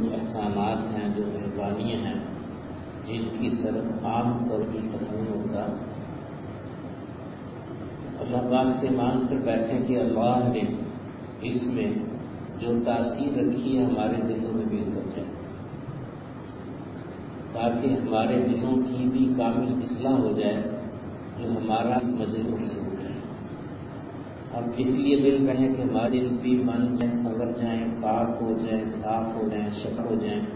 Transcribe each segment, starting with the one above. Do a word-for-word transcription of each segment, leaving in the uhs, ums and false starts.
احسانات ہیں، جو مہربانیاں ہیں، جن کی طرف عام طور پر قدم ہوتا، اللہ پاک سے مانگ کر بیٹھیں کہ اللہ نے اس میں جو تاثیر رکھی ہے ہمارے دلوں میں بھی اتر جائے، تاکہ ہمارے دلوں کی بھی کامل اصلاح ہو جائے جو ہمارا مجلس سے ہو جائے۔ ہم اس لیے مل رہے ہیں کہ ہمارے دل بھی من جائیں، سنور جائیں، پاک ہو جائیں، صاف ہو جائیں، شفا ہو جائیں،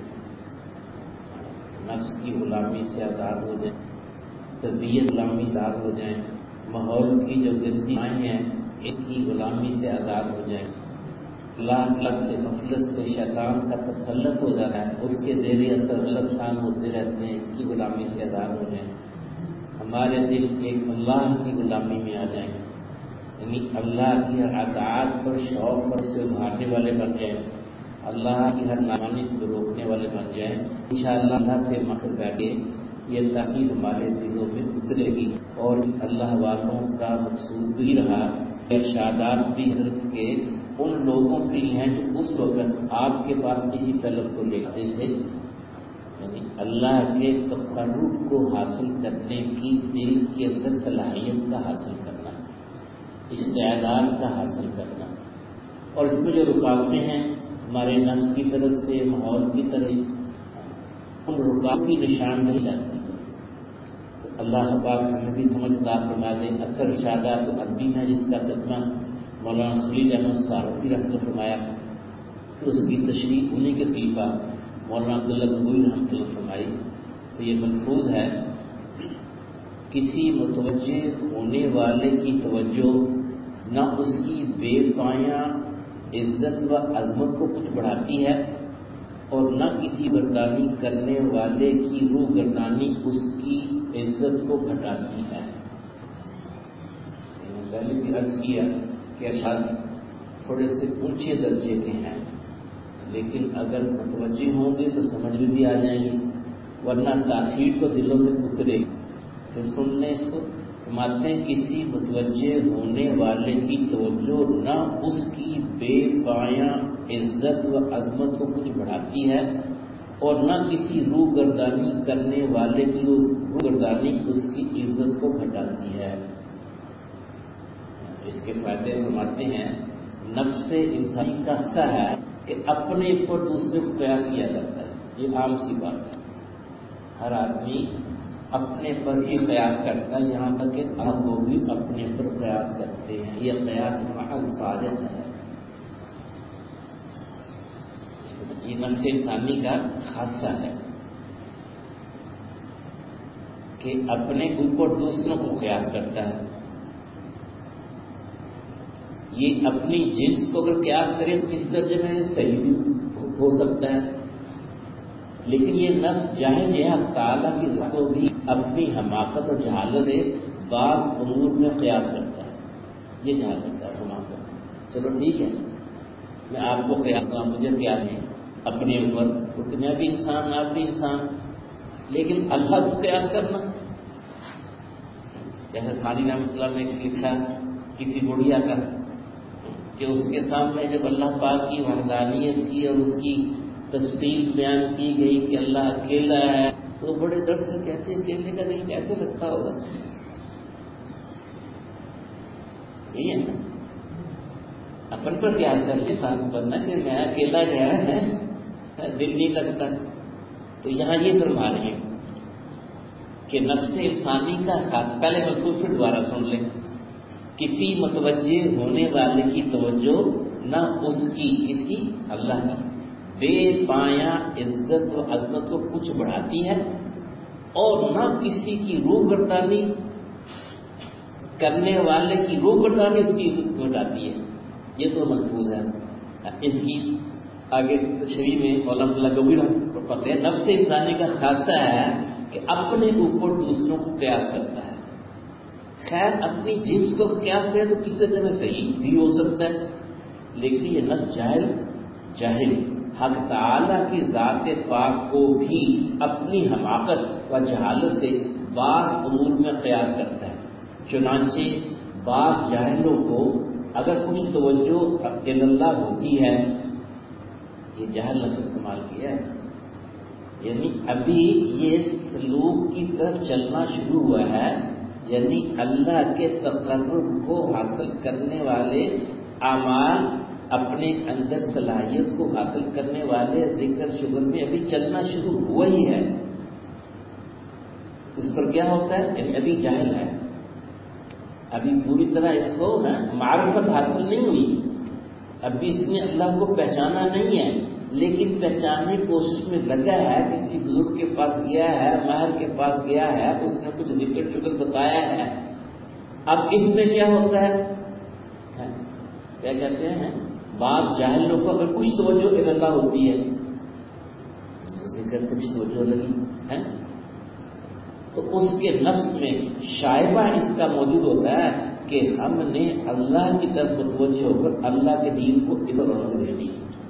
نفس کی غلامی سے آزاد ہو جائیں، طبیعت غلامی سے آزاد ہو جائیں، ماحول کی جو گندی آئیں ہیں ان کی غلامی سے آزاد ہو جائیں، اللہ اللہ سے غفلت سے شیطان کا تسلط ہو جاتا ہے، اس کے زیر اثر غلط فہم ہوتے رہتے ہیں، اس کی غلامی سے آزاد ہو جائیں، ہمارے دل ایک اللہ کی غلامی میں آ جائیں، یعنی اللہ کی ہر اطاعت پر شوق پر سے ابھارنے والے بن جائیں، اللہ کی ہر نافرمانی سے روکنے والے بن جائیں۔ انشاءاللہ اللہ سے مخر بیٹھے یہ تاثیر ہمارے دلوں میں اترے گی، اور اللہ والوں کا مقصود بھی رہا، ارشادات بھی حضرت کے ان لوگوں کے لیے ہیں جو اس وقت آپ کے پاس کسی طلب کو لے آتے تھے، یعنی اللہ کے تقرب کو حاصل کرنے کی دل کے اندر صلاحیت کا حاصل کرنا، استعداد کا حاصل کرنا، اور اس میں جو رکاوٹیں ہیں ہمارے نفس کی طرف سے، ماحول کی طرف، ان رکاوٹ کی نشاندہی لاتی ہے۔ تو اللہ پاک ہمیں بھی سمجھدار فرما دے۔ اثر شادات عربی میں جس کا ترجمہ مولانا خلیل احمد صاحب رحمۃ اللہ فرمایا، اس کی تشریح انہیں کے خلیفہ مولانا عبداللہ گنگوئی رحمۃ اللہ فرمائی، تو یہ ملفوظ ہے، کسی متوجہ ہونے والے کی توجہ نہ اس کی بے پایاں عزت و عظمت کو کچھ بڑھاتی ہے، اور نہ کسی گردانی کرنے والے کی روح گردانی اس کی عزت کو گھٹاتی ہے۔ پہلے بھی عرض کیا کہ ارشاد تھوڑے سے اونچے درجے کے ہیں، لیکن اگر متوجہ ہوں گے تو سمجھ میں بھی آ جائیں گے، ورنہ تاثیر تو دلوں میں اترے گی۔ پھر سن لیں اس کو، فرماتے ہیں کسی متوجہ ہونے والے کی توجہ نہ اس کی بے پایاں عزت و عظمت کو کچھ بڑھاتی ہے، اور نہ کسی روح گردانی کرنے والے کی روح گردانی اس کی عزت کو گھٹاتی ہے۔ اس کے فائدے فرماتے ہیں، نفس انسانی کا حصہ ہے کہ اپنے پر دوسرے کو قیاس کیا جاتا ہے، یہ عام سی بات ہے، ہر آدمی اپنے پر ہی قیاس کرتا ہے، یہاں تک کہ آپ کو بھی اپنے پر قیاس کرتے ہیں، یہ قیاس محض فارغ ہے، یہ نفس انسانی کا خاصہ ہے کہ اپنے اوپر دوسروں کو قیاس کرتا ہے۔ یہ اپنی جنس کو اگر قیاس کرے تو کس درجے میں صحیح بھی ہو سکتا ہے، لیکن یہ نفس جاہل ہے، تعالیٰ کی ذات کو بھی اپنی حماقت اور جہالت سے بعض امور میں قیاس کرتا ہے، یہ جہالت ہے، حماقت۔ چلو ٹھیک ہے، میں آپ کو قیاس کرتا ہوں، مجھے قیاس ہے اپنے اوپر، کیونکہ میں بھی انسان آپ بھی انسان، لیکن اللہ کو قیاس کرنا، جیسے خالد رحمۃ اللہ نے لکھا کسی بڑھیا کا کہ اس کے سامنے جب اللہ پاک کی وحدانیت کی اور اس کی تفصیل بیان کی گئی کہ اللہ اکیلا ہے، تو بڑے درد سے کہتے ہیں اکیلے کا دل کیسے لگتا ہوگا، یہی ہے نا، اپن پر کیا کر کے ساتھ بننا کہ میں اکیلا جو ہے دل نہیں لگتا۔ تو یہاں یہ فرما رہے ہیں کہ نفس انسانی کا خاص، پہلے ملفوظ پھر دوبارہ سن لیں، کسی متوجہ ہونے والے کی توجہ نہ اس کی، اس کی اللہ کی بے پایاں عزت و عظمت کو کچھ بڑھاتی ہے، اور نہ کسی کی روح گردانی کرنے والے کی روح گردانی اس کی عزت کو گھٹاتی ہے۔ یہ تو ملفوظ ہے، اس کی آگے تشریح میں مولانا اللہ گویر پڑھتے ہیں، نفس انسانی کا خاصہ ہے کہ اپنے اوپر دوسروں کو قیاس کرتا ہے۔ خیر اپنی جنس کو قیاس کرے تو کسی طرح صحیح بھی ہو سکتا ہے، لیکن یہ نفس جاہل جاہل حق تعالیٰ کی ذات پاک کو بھی اپنی حماقت و جہالت سے بعض امور میں قیاس کرتا ہے۔ چنانچہ بعض جاہلوں کو اگر کچھ توجہ اللہ ہوتی ہے یہ جہل لفظ استعمال کیا ہے، یعنی ابھی یہ سلوک کی طرف چلنا شروع ہوا ہے، یعنی اللہ کے تقرب کو حاصل کرنے والے اعمال، اپنے اندر صلاحیت کو حاصل کرنے والے ذکر شکر میں ابھی چلنا شروع ہوا ہی ہے۔ اس پر کیا ہوتا ہے؟ یعنی ابھی جاہل ہے، ابھی پوری طرح اس کو معرفت حاصل نہیں ہوئی، ابھی اس نے اللہ کو پہچانا نہیں ہے، لیکن پہچاننے کی کوشش میں لگا ہے، کسی بزرگ کے پاس گیا ہے، ماہر کے پاس گیا ہے، اس نے کچھ ذکر شکر بتایا ہے۔ اب اس میں کیا ہوتا ہے، کیا کہتے ہیں، بعض جاہل لوگوں کو اگر کچھ توجہ اللہ ہوتی ہے، ذکر سے کچھ توجہ لگی ہے، تو اس کے نفس میں شائبہ اس کا موجود ہوتا ہے کہ ہم نے اللہ کی طرف متوجہ ہو کر اللہ کے دین کو ادھر رونق دے دی۔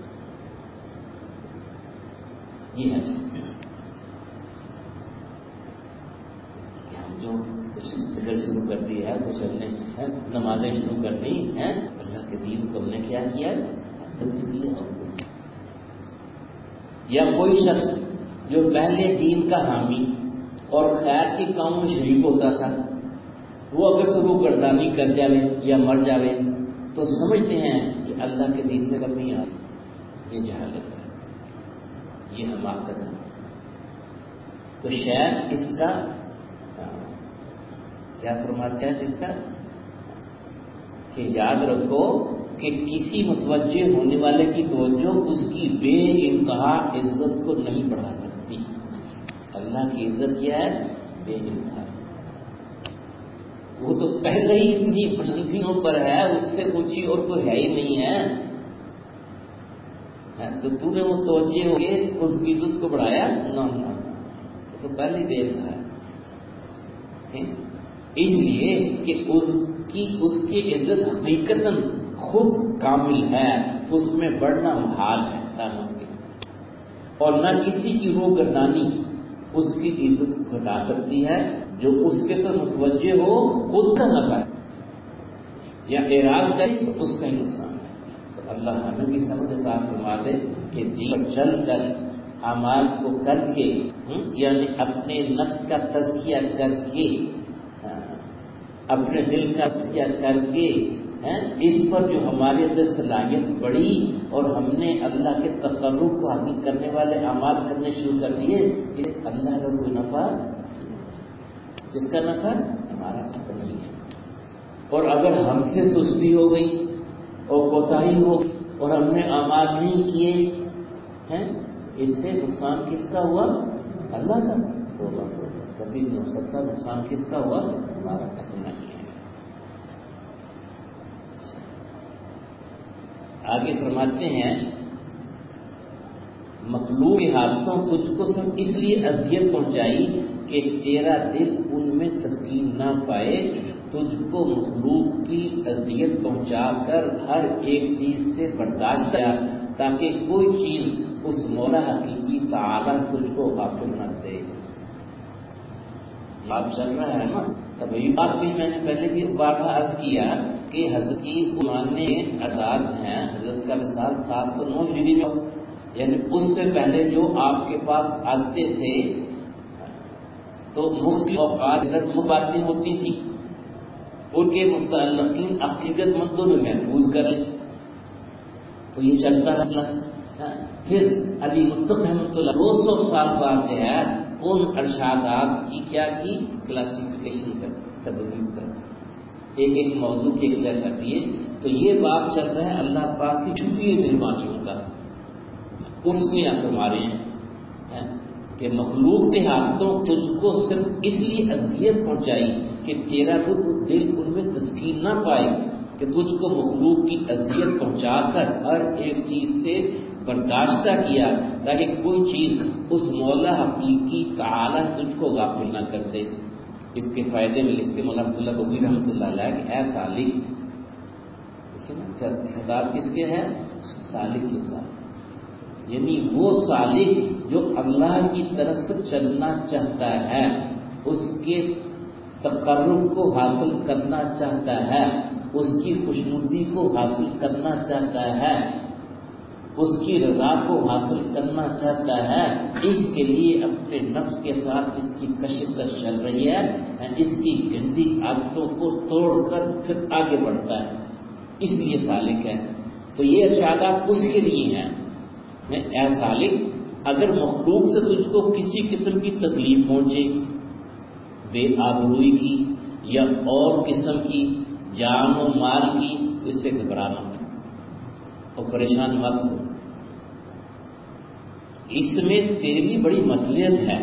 یہ ہے کہ ہم جو کچھ فکر شروع کر دی ہے، کچھ ہم نے نمازیں شروع کر دی ہیں، اللہ کے دین کو ہم نے کیا کیا، یا کوئی شخص جو پہلے دین کا حامی اور خیر کے کام میں شریک ہوتا تھا، وہ اگر سبو گردانی کر جاوے یا مر جاوے تو سمجھتے ہیں کہ اللہ کے دین میں کمی آئی، یہ جہالت ہے، یہ حماقت ہے۔ تو شاید اس کا کیا فرماتے ہیں اس کا کہ یاد رکھو کہ کسی متوجہ ہونے والے کی توجہ اس کی بے انتہا عزت کو نہیں بڑھا سکتی۔ اللہ کی عزت کیا ہے؟ بے انتہا، وہ تو پہلے ہی اتنی بلندیوں پر ہے، اس سے اونچی اور کوئی ہے ہی نہیں ہے، تو تو نے وہ توجہ ہو کے اس کی عزت کو بڑھایا نہ، تو پہلے دے رہا ہے، اس لیے کہ اس کی اس کی عزت حقیقتاً خود کامل ہے، اس میں بڑھنا محال ہے، ناممکن، اور نہ کسی کی روح گردانی اس کی عزت گھٹا سکتی ہے۔ جو اس کے ساتھ متوجہ ہو خود کا نفع ہے یا اعراض کرے تو اس کا ہی نقصان ہے۔ تو اللہ ہمیں بھی سمجھ عطا فرما دے کہ دین پر چل کر اعمال کو کر کے، یعنی اپنے نفس کا تزکیہ کر کے، اپنے دل کا تزکیہ کر کے، اس پر جو ہمارے اندر صلاحیت بڑھی اور ہم نے اللہ کے تقرب کو حاصل کرنے والے اعمال کرنے شروع کر دیے، یہ اللہ کا کوئی نفع، جس کا نفع ہمارا نفع نہیں ہے۔ اور اگر ہم سے سستی ہو گئی اور کوتاہی ہو گئی اور ہم نے اعمال نہیں کیے ہیں، اس سے نقصان کس کا ہوا؟ اللہ کا۔ توبہ توبہ، کبھی نہیں ہو سکتا، نقصان کس کا ہوا؟ ہمارا اپنا ہی ہے۔ آگے فرماتے ہیں مخلوق کے ہاتھوں تجھ کو صرف اس لیے اذیت پہنچائی کہ تیرا دل ان میں تسکین نہ پائے، تجھ کو مخلوق کی اذیت پہنچا کر ہر ایک چیز سے برداشت کیا تاکہ کوئی چیز اس مولا حقیقی تعالی تجھ کو غافل نہ دے۔ بات چل رہا ہے نا، تب یہ بات بھی میں نے پہلے بھی بارہ عرض کیا کہ حضرت کی قرآن آزاد ہیں، حضرت کا وصال سات سو نو ہجری میں، یعنی اس سے پہلے جو آپ کے پاس آتے تھے تو مختلف اوقات ادھر باتیں ہوتی تھی، ان کے متعلقین حقیقت مندوں میں محفوظ کریں، تو یہ چلتا رہا۔ پھر علی مطلق رحمۃ اللہ دو سو سال بعد جو ہے ان ارشادات کی کیا کی کلاسیفیکیشن کر تبدیل کر ایک ایک موضوع کے کلیئر کر دیے۔ تو یہ بات چل رہا ہے اللہ پاک کی چھپی ہوئی مہربانیوں کا، اس میں آپ ہمارے ہیں کہ مخلوق کے ہاتھوں تجھ کو صرف اس لیے اذیت پہنچائی کہ تیرا دل ان میں تسکین نہ پائے، کہ تجھ کو مخلوق کی اذیت پہنچا کر ہر ایک چیز سے برداشتہ کیا تاکہ کوئی چیز اس مولا حقیقی تعالی تجھ کو غافل نہ کر دے۔ اس کے فائدے میں لکھتے مولانا عبداللہ گوئی رحمۃ اللہ علیہ کہ اے سالک، خطاب کس کے ہے؟ سالک کے ساتھ، یعنی وہ سالک جو اللہ کی طرف چلنا چاہتا ہے، اس کے تقرب کو حاصل کرنا چاہتا ہے، اس کی خوشنودی کو حاصل کرنا چاہتا ہے، اس کی رضا کو حاصل کرنا چاہتا ہے، اس کے لیے اپنے نفس کے ساتھ اس کی کشمکش چل رہی ہے، اس کی گندی عادتوں کو توڑ کر پھر آگے بڑھتا ہے، اس لیے سالک ہے۔ تو یہ ارشادات اس کے لیے ہیں، میں اے سالک اگر مخلوق سے تجھ کو کسی قسم کی تکلیف پہنچے، بے آبروئی کی یا اور قسم کی، جان و مال کی، اس سے گھبرا مت اور پریشان مت ہو، اس میں تیری بھی بڑی مصلحت ہے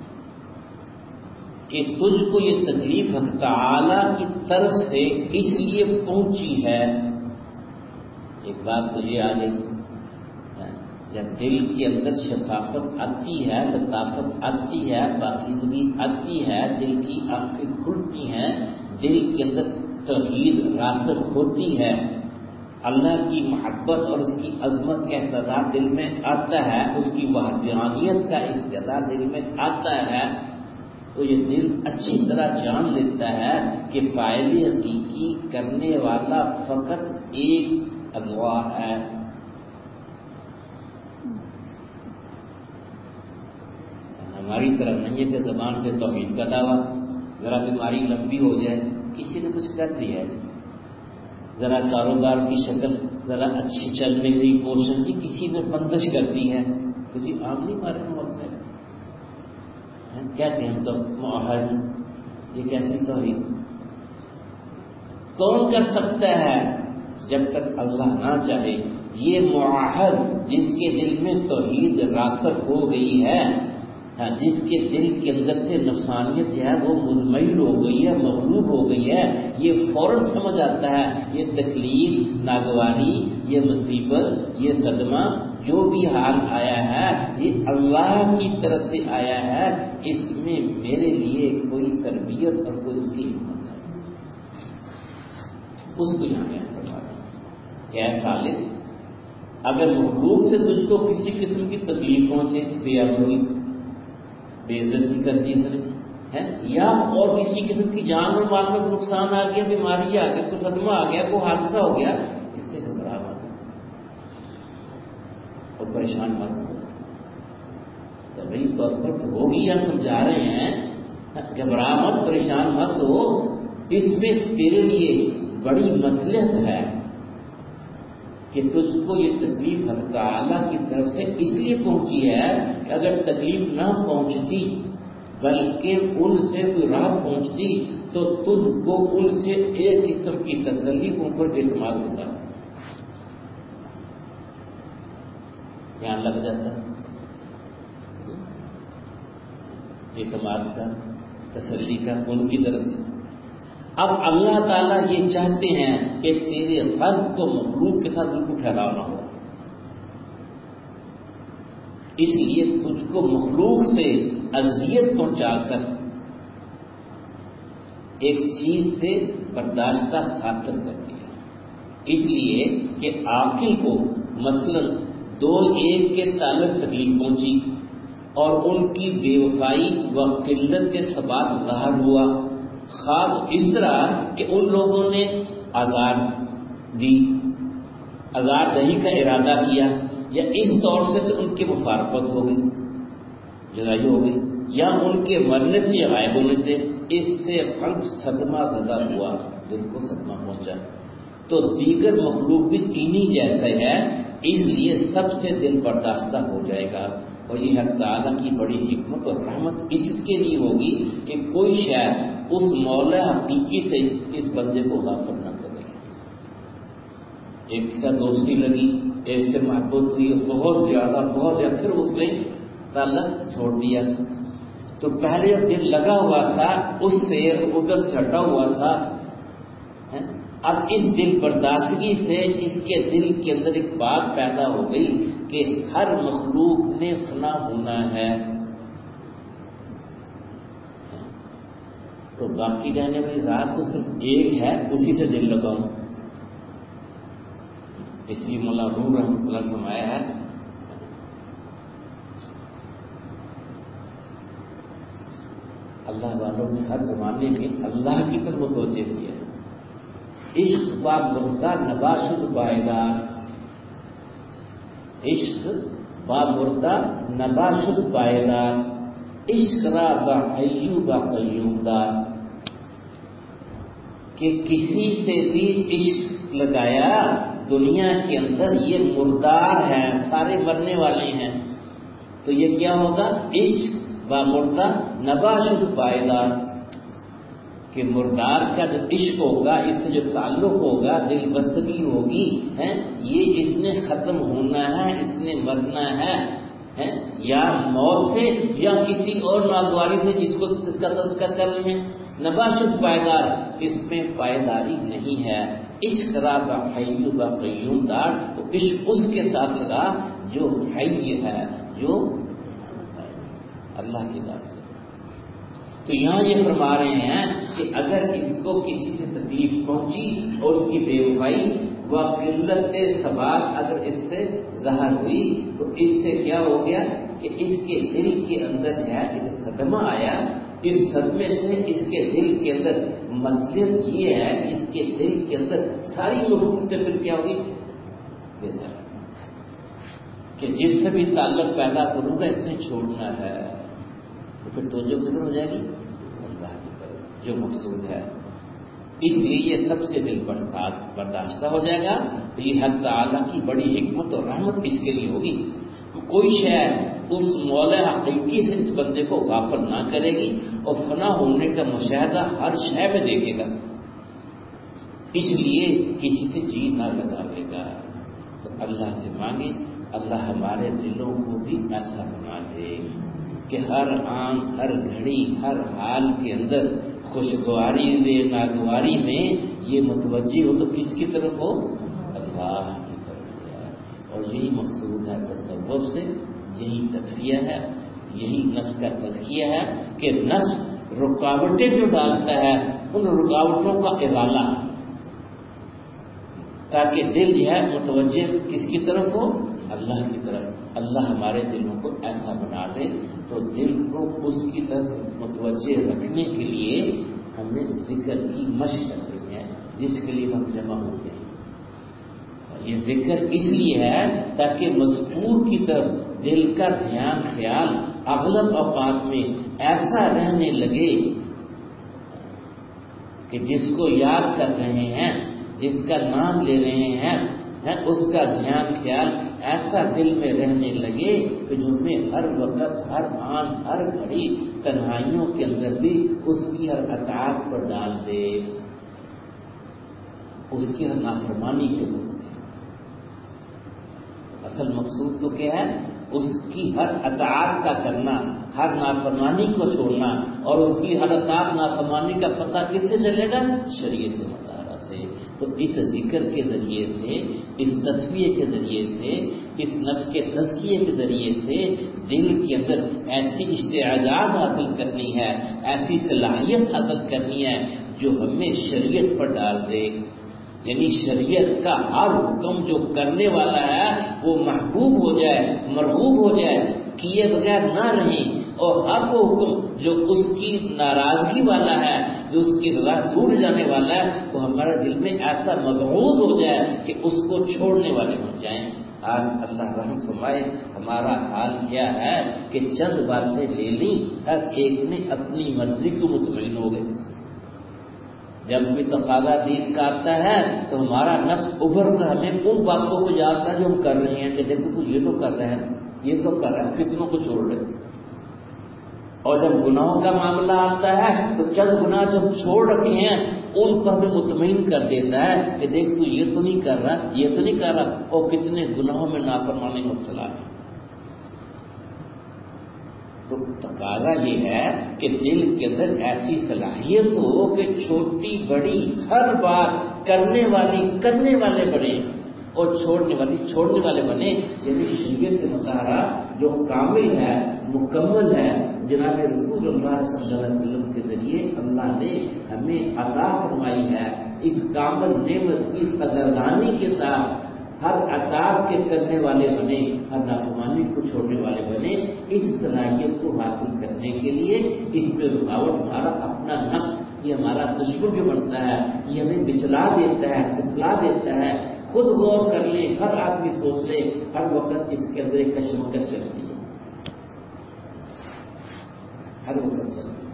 کہ تجھ کو یہ تکلیف حق تعالی کی طرف سے اس لیے پہنچی ہے۔ ایک بات تجھے آ گئی، جب دل کے اندر شفافت آتی ہے، لطافت آتی ہے، پاکیزگی آتی ہے، دل کی آنکھیں کھلتی ہیں، دل کے اندر توحید راسخ ہوتی ہے، اللہ کی محبت اور اس کی عظمت کا احساس دل میں آتا ہے، اس کی وحدانیت کا احساس دل میں آتا ہے، تو یہ دل اچھی طرح جان لیتا ہے کہ فاعل حقیقی کرنے والا فقط ایک اللہ ہے۔ ہماری طرف نہیں ہے کہ زبان سے توحید کا دعویٰ، ذرا بیماری لمبی ہو جائے، کسی نے کچھ کر دیا ہے، ذرا کاروبار کی شکل ذرا اچھی چلنے کی کوشش کی، کسی نے بندش کر دی ہے، تو جی عام نہیں مارے ملک میں کہتے ہیں ہم تو معاہد، یہ کیسی توحید؟ کون کر سکتا ہے جب تک اللہ نہ چاہے؟ یہ معاہد جس کے دل میں توحید راسخ ہو گئی ہے، جس کے دل کے اندر سے نفسانیت ہے وہ مزمحل ہو گئی ہے، مغلوب ہو گئی ہے، یہ فوراً سمجھ آتا ہے یہ تکلیف، ناگواری، یہ مصیبت، یہ صدمہ جو بھی حال آیا ہے یہ اللہ کی طرف سے آیا ہے، اس میں میرے لیے کوئی تربیت اور کوئی اس کی حکمت ہے، اس کو یہاں میں فرما رہا ہوں کہ اے سالک اگر مخلوق سے تجھ کو کسی قسم کی تکلیف پہنچے، بے آبروئی، بے عزتی کر دی ہے، یا اور کسی قسم کی جان اور مال میں نقصان آ گیا، بیماری آ گئی، کوئی صدمہ آ گیا، کوئی حادثہ ہو گیا، اس سے گھبرا مت اور پریشان مت ہو، طبعی طور پر تو ہوگی، ہم سمجھا رہے ہیں، گھبرا مت، پریشان مت ہو، اس میں تیرے لیے بڑی مصلحت ہے کہ تجھ کو یہ تکلیف حق تعالی کی طرف سے اس لیے پہنچی ہے کہ اگر تکلیف نہ پہنچتی بلکہ ان سے کوئی راہ پہنچتی تو تجھ کو ان سے ایک قسم کی تسلی ان پر اعتماد ہوتا، یہاں لگ جاتا اعتماد کا، تسلی کا ان کی طرف سے۔ اب اللہ تعالیٰ یہ چاہتے ہیں کہ تیرے قلب کو مخلوق کے ساتھ بالکل ٹھہراؤ نہ ہو، اس لیے تجھ کو مخلوق سے اذیت پہنچا کر ایک چیز سے برداشتہ خاطر کر دیا، اس لیے کہ عاقل کو مثلا دو ایک کے تعلق تکلیف پہنچی اور ان کی بے وفائی و قلت کے ثبات ظاہر ہوا، خاص اس طرح کہ ان لوگوں نے آزار دی، آزار دہی کا ارادہ کیا، یا اس طور سے ان کی مفارقت ہو گئی، جدائی ہو گئی، یا ان کے مرنے سے یا غائب ہونے سے اس سے قلب صدمہ زدہ ہوا، دل کو صدمہ پہنچا، تو دیگر مخلوق بھی انہی جیسے ہے، اس لیے سب سے دل برداشتہ ہو جائے گا، اور یہ حق تعالیٰ کی بڑی حکمت اور رحمت اس کے لیے ہوگی کہ کوئی شاید اس مولا حقیقی سے اس بندے کو غافل نہ کرے گا۔ ایک سے دوستی لگی، ایک سے محبت ہوئی، بہت زیادہ بہت زیادہ، پھر اس نے تعلق چھوڑ دیا، تو پہلے دل لگا ہوا تھا اس سے ادھر سے ہٹا ہوا تھا، اب اس دل برداشتگی سے اس کے دل کے اندر ایک بات پیدا ہو گئی کہ ہر مخلوق نے فنا ہونا ہے، تو باقی رہنے والی ذات تو صرف ایک ہے، اسی سے دل لگاؤں، اس لیے مولا روم رحمۃ اللہ فرمایا ہے اللہ والوں نے ہر زمانے میں اللہ کی طرف متوجہ کیا ہے، عشق با مردہ نباشد بائیدار، عشق با مردہ نبا شد پائیدار، عشق را با حیو با قیوم دار، کہ کسی سے بھی عشق لگایا دنیا کے اندر یہ مردار ہے، سارے مرنے والے ہیں، تو یہ کیا ہوگا؟ عشق با مردہ نبا شد پائیدار، کہ مردار کا جو عشق ہوگا، اس سے جو تعلق ہوگا، دل بستگی ہوگی ہے، یہ اس نے ختم ہونا ہے، اس نے مرنا ہے، ہے یا موت سے یا کسی اور ناگواری سے جس کو اس کا تذکر کر رہے ہیں۔ نبا شد پائیدار، اس میں پائیداری نہیں ہے۔ عشق را با حی با قیوم دار، تو عشق اس کے ساتھ لگا جو حی ہے، جو اللہ کی ذات سے۔ تو یہاں یہ فرما رہے ہیں کہ اگر اس کو کسی سے تکلیف پہنچی اور اس کی بے وفائی و قلت ثبات اگر اس سے ظاہر ہوئی، تو اس سے کیا ہو گیا کہ اس کے دل کے اندر جو ہے ایک صدمہ آیا، اس صدمے سے اس کے دل کے اندر مصلحت یہ ہے کہ اس کے دل کے اندر ساری مخلوق سے پھر کیا ہوگی؟ کہ جس سے بھی تعلق پیدا کروں گا اس نے چھوڑنا ہے، تو پھر توجہ کدھر ہو جائے گی؟ اللہ کی طرف، جو مقصود ہے۔ اس لیے یہ سب سے دل برداشتہ ہو جائے گا، تو یہ حق تعالیٰ کی بڑی حکمت اور رحمت اس کے لیے ہوگی کہ کوئی شے اس مولا حقیقی سے اس بندے کو غافل نہ کرے گی، اور فنا ہونے کا مشاہدہ ہر شے میں دیکھے گا، اس لیے کسی سے جی نہ لگاوے گا۔ تو اللہ سے مانگے اللہ ہمارے دلوں کو بھی ایسا بنا دے کہ ہر آن، ہر گھڑی، ہر حال کے اندر خوشگواری دے، ناگواری میں یہ متوجہ ہو تو کس کی طرف ہو؟ اللہ کی طرف ہے۔ اور یہی مقصود ہے تصوف سے، یہی تصفیہ ہے، یہی نفس کا تزکیہ ہے کہ نفس رکاوٹیں جو ڈالتا ہے ان رکاوٹوں کا ازالہ، تاکہ دل جو ہے متوجہ کس کی طرف ہو؟ اللہ کی طرف۔ اللہ ہمارے دلوں کو ایسا بنا دے تو دل کو اس کی طرف متوجہ رکھنے کے لیے ہمیں ذکر کی مشق کرنی ہے، جس کے لیے ہم جمع ہوتے ہیں۔ یہ ذکر اس لیے ہے تاکہ مذکور کی طرف دل کا دھیان خیال اغلب اوقات میں ایسا رہنے لگے کہ جس کو یاد کر رہے ہیں، جس کا نام لے رہے ہیں، اس کا دھیان خیال ایسا دل میں رہنے لگے کہ جو میں ہر وقت، ہر آن، ہر گھڑی تنہائیوں کے اندر بھی اس کی ہر اطاعت پر ڈال دے، اس کی ہر نافرمانی سے بولتے ہیں۔ اصل مقصود تو کیا ہے؟ اس کی ہر اطاعت کا کرنا، ہر نافرمانی کو چھوڑنا، اور اس کی ہر اطاعت نافرمانی کا پتہ کس سے چلے گا؟ شریعت مطالعہ سے۔ تو اس ذکر کے ذریعے سے، اس تصفیے کے ذریعے سے، اس نفس کے تزکیے کے ذریعے سے دل کے اندر ایسی استعداد حاصل کرنی ہے، ایسی صلاحیت حاصل کرنی ہے جو ہمیں شریعت پر ڈال دے، یعنی شریعت کا ہر حکم جو کرنے والا ہے وہ محبوب ہو جائے، مرغوب ہو جائے، کیے بغیر نہ رہیں، اور ہر وہ حکم جو اس کی ناراضگی والا ہے، جو اس کی رضا دور جانے والا ہے، وہ ہمارے دل میں ایسا مبعوث ہو جائے کہ اس کو چھوڑنے والے بن جائیں۔ آج اللہ رحم فرمائے ہمارا حال کیا ہے کہ چند باتیں لے لیں، ہر ایک نے اپنی مرضی کو مطمئن ہو گئے۔ جب بھی تقاضا دین کا آتا ہے تو ہمارا نفس ابھر کر ہمیں ان باتوں کو یاد ہے جو ہم کر رہے ہیں کہ دیکھو تو یہ تو کر رہے ہیں، یہ تو کر رہے ہیں، کتنوں کو چھوڑ رہے ہیں۔ اور جب گناہوں کا معاملہ آتا ہے تو چند گناہ جب چھوڑ رکھے ہیں ان پر ہمیں مطمئن کر دیتا ہے کہ دیکھ تو یہ تو نہیں کر رہا، یہ تو نہیں کر رہا، اور کتنے گناہوں میں نافرمانی مبتلا ہے۔ تو تقاضا یہ ہے کہ دل کے اندر ایسی صلاحیت ہو کہ چھوٹی بڑی ہر بات کرنے والی کرنے والے بنے اور چھوڑنے والی چھوڑنے والے بنے، یعنی شریعت مطالعہ جو کامل ہے، مکمل ہے، جناب رسول اللہ صلی اللہ علیہ وسلم کے ذریعے اللہ نے ہمیں عطا فرمائی ہے، اس کامل نعمت کی قدردانی کے ساتھ ہر اطاعت کے کرنے والے بنے، ہر نافرمانی کو چھوڑنے والے بنے۔ اس صلاحیت کو حاصل کرنے کے لیے اس میں رکاوٹ ہمارا اپنا نفس، یہ ہمارا دشمن جو بنتا ہے، یہ ہمیں بچلا دیتا ہے، اصلاح دیتا ہے۔ خود غور کر لیں، ہر آدمی سوچ سوچ لے ہر وقت اس کے اندر ایک کشمکش چلتی ہے، ہر وقت چلتی ہے.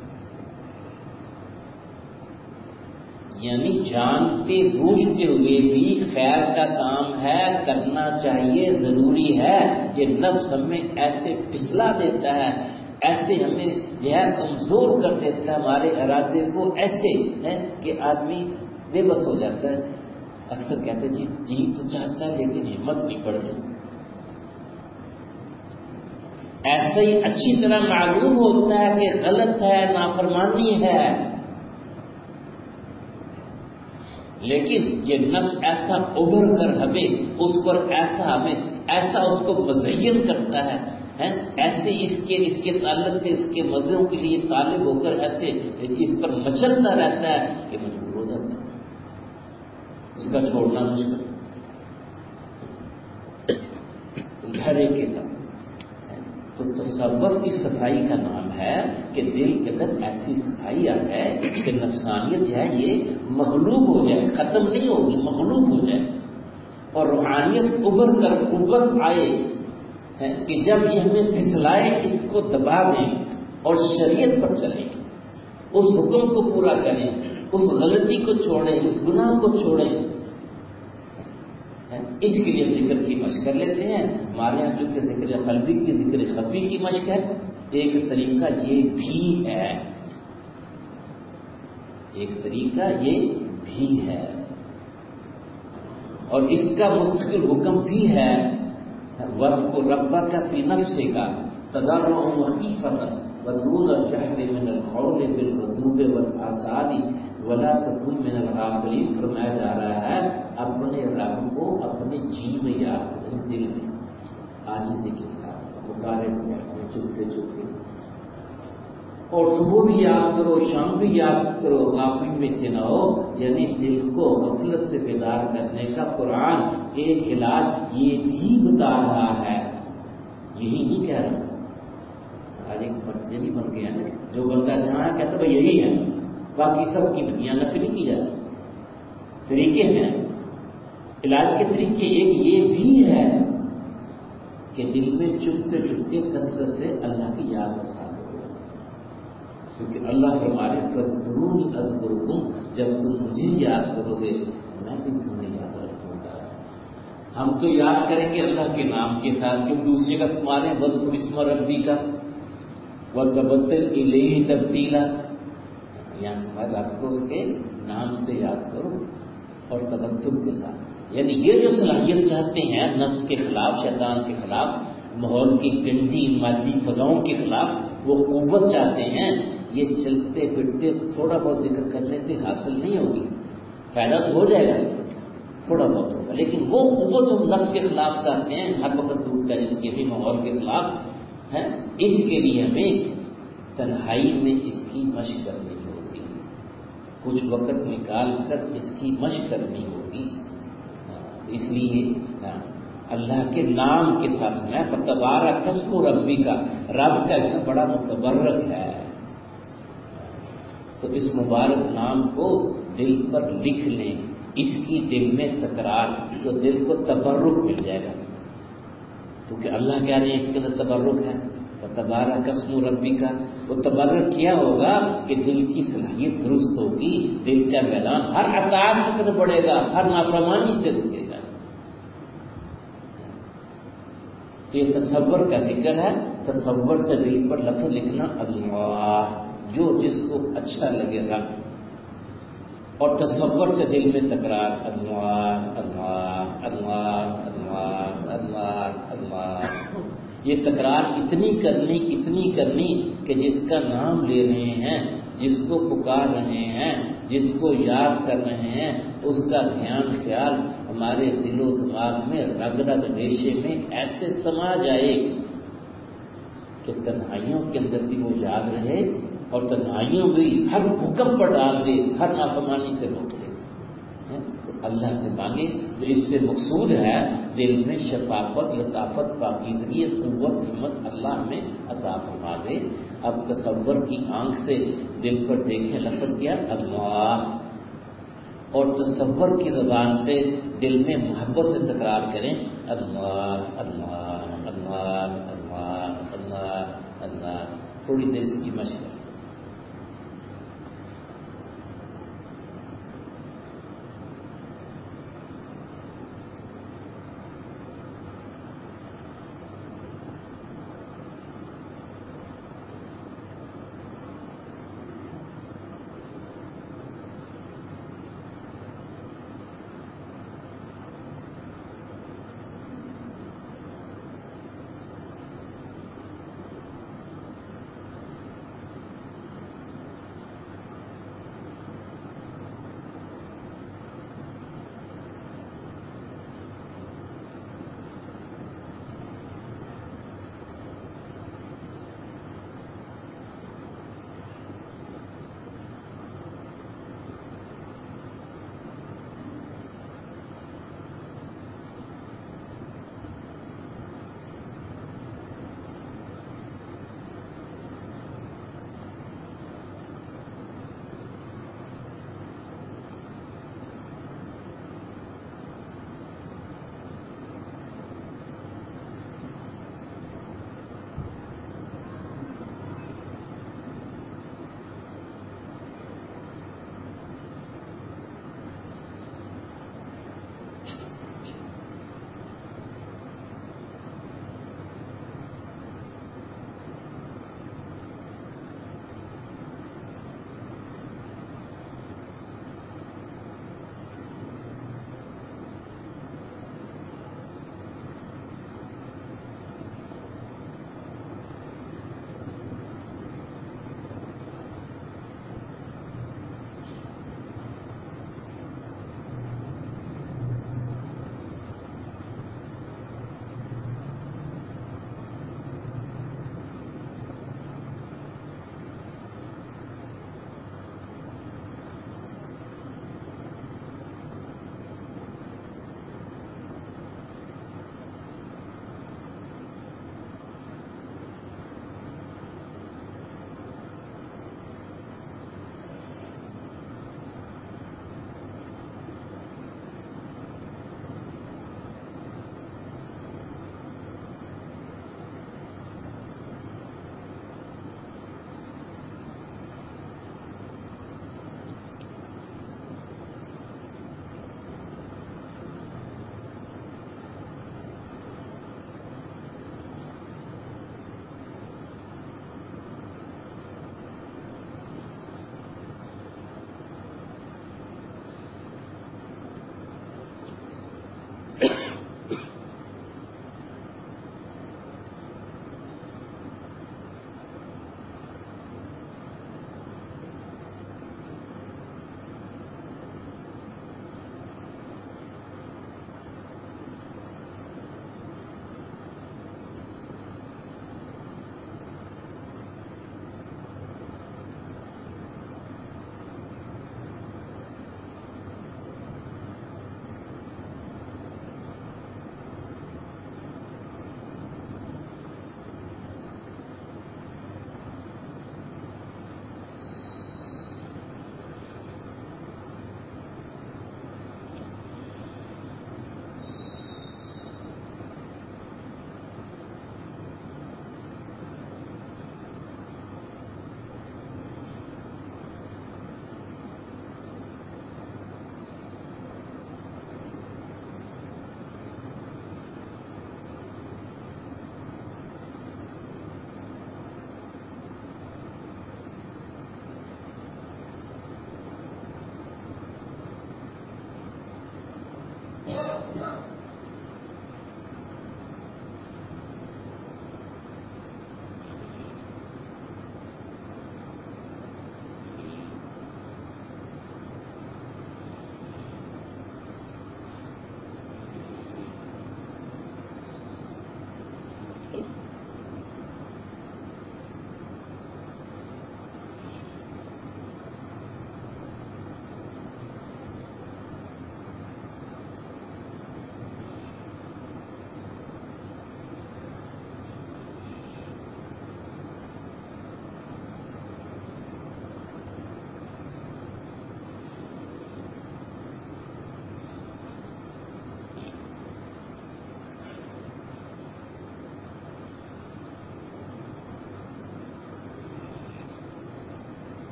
یعنی جانتے بوجھتے ہوئے بھی خیر کا کام ہے، کرنا چاہیے، ضروری ہے. یہ نفس ہمیں ایسے پھسلا دیتا ہے، ایسے ہمیں جو ہے کمزور کر دیتا ہے، ہمارے ارادے کو ایسے ہے کہ آدمی بے بس ہو جاتا ہے. اکثر کہتے جی جی تو چاہتا ہے لیکن ہمت نہیں پڑتی. ایسے ہی اچھی طرح معلوم ہوتا ہے کہ غلط ہے، نافرمانی ہے، لیکن یہ نفس ایسا ابھر کر ہمیں اس پر ایسا ہمیں ایسا اس کو مزین کرتا ہے، ایسے اس کے اس کے تعلق سے اس کے مزوں کے لیے طالب ہو کر ایسے اس پر مچلتا رہتا ہے کہ مجبور ہو جاتا ہے، اس کا چھوڑنا مشکل. ہر ایک کے ساتھ تو تصور کی صفائی کا نام ہے کہ دل کے اندر ایسی صفائی آ جائے کہ نفسانیت جو ہے یہ مغلوب ہو جائے، ختم نہیں ہوگی، مغلوب ہو جائے، اور روحانیت ابھر کر قوت آئے کہ جب یہ ہمیں پھسلائے اس کو دبا دیں اور شریعت پر چلیں، اس حکم کو پورا کریں، اس غلطی کو چھوڑیں، اس گناہ کو چھوڑیں. اس کے لیے ذکر کی مشق کر لیتے ہیں. ہمارے یہاں چونکہ ذکر قلبی کی ذکر خفی کی مشق ہے، ایک طریقہ یہ بھی ہے، ایک طریقہ یہ بھی ہے، اور اس کا مستقل حکم بھی ہے وَاذْكُرْ رَبَّكَ فِي نَفْسِكَ تَضَرُّعًا وَخِيفَةً وَدُونَ الْجَهْرِ مِنَ الْقَوْلِ بِالْغُدُوِّ وَالْآصَالِ وَلَا تَكُن مِّنَ الْغَافِلِينَ. فرمایا جا رہا ہے اپنے رب کو اپنے جی میں یاد کرو، دل میں عاجزی کے ساتھ پکارے پکارے چپکے چپکے، اور صبح بھی یاد کرو، شام بھی یاد کرو، غافل میں سے نہ ہو. یعنی دل کو غفلت سے بیدار کرنے کا قرآن ایک علاج یہ بھی بتا رہا ہے. یہی نہیں کہہ رہا، آج ایک مسئلہ بھی بن گیا نا، جو بندہ جہاں کہتا بھائی یہی ہے، باقی سب کی دنیا نقلی کی جائے. طریقے ہیں، علاج کے طریقے ایک یہ بھی ہے کہ دل میں چپتے چپتے کثرت سے اللہ کی یاد بسا دو، کیونکہ اللہ فرمائے فَاذْكُرُونِی أَذْكُرْکُم، جب تم مجھے یاد کرو گے میں بھی تمہیں یاد رکھوں گا. ہم تو یاد کریں گے اللہ کے نام کے ساتھ، تم دوسرے کا تمہارے وَاذْكُرْ اسْمَ رَبِّکَ وَتَبَتَّلْ إِلَیْہِ تَبْتِیلًا. یہاں تمہارے رب کو اس کے نام سے یاد کرو اور تبتل کے ساتھ. یعنی یہ جو صلاحیت چاہتے ہیں نفس کے خلاف، شیطان کے خلاف، ماحول کی گندی مادی فضاؤں کے خلاف وہ قوت چاہتے ہیں، یہ چلتے پھرتے تھوڑا بہت ذکر کرنے سے حاصل نہیں ہوگی. فائدہ تو ہو جائے گا، تھوڑا بہت ہوگا، لیکن وہ قوت ہم نفس کے خلاف چاہتے ہیں ہر وقت ضرورت ہے اس کے بھی ماحول کے خلاف ہے. اس کے لیے ہمیں تنہائی میں اس کی مشق کرنی ہوگی، کچھ وقت نکال کر اس کی مشق کرنی ہوگی. اس لیے اللہ کے نام کے ساتھ میں تبارک اسم ربی کا، رب کا اس بڑا متبرک ہے، تو اس مبارک نام کو دل پر لکھ لیں، اس کی دل میں تکرار، تو دل کو تبرک مل جائے گا. کیونکہ اللہ کہہ رہے ہیں اس کے اندر تبرک ہے، تبارک اسم ربی کا. وہ تبرک کیا ہوگا کہ دل کی صلاحیت درست ہوگی، دل کا میدان ہر اطاعت کی طرف بڑھے گا، ہر نافرمانی سے رکے گا. یہ تصور کا ذکر ہے. تصور سے دل پر لفظ لکھنا اللہ، جو جس کو اچھا لگے گا، اور تصور سے دل میں تکرار اللہ اللہ اللہ اللہ اللہ اللہ. یہ تکرار اتنی کرنی اتنی کرنی کہ جس کا نام لے رہے ہیں، جس کو پکار رہے ہیں، جس کو یاد کر رہے ہیں، اس کا دھیان خیال ہمارے دل و دماغ میں رگ رگ ریشے میں ایسے سما جائے کہ تنہائیوں کے اندر بھی وہ یاد رہے، اور تنہائیوں بھی ہر حکم پر ڈال دے، ہر نافرمانی سے روک دے. تو اللہ سے مانگے جو اس سے مقصود ہے دل میں شفافت، لطافت، پاکیزگی، قوت، ہمت اللہ ہمیں عطا فرما دے. اب تصور کی آنکھ سے دل پر دیکھیں لفظ کیا اللہ، اور تصور کی زبان سے दिल में मोहब्बत से तकरार करें, अल्लाह अल्लाह अल्लाह अल्लाह अल्लाह अल्लाह। थोड़ी देर इसकी मशक करें।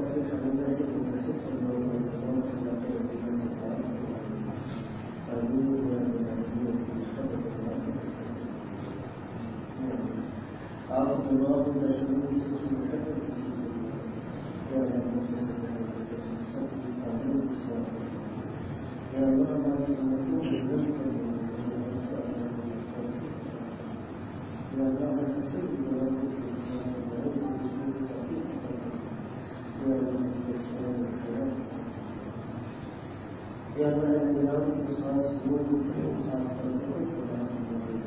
يا من الإمام الخاص يوم الخاص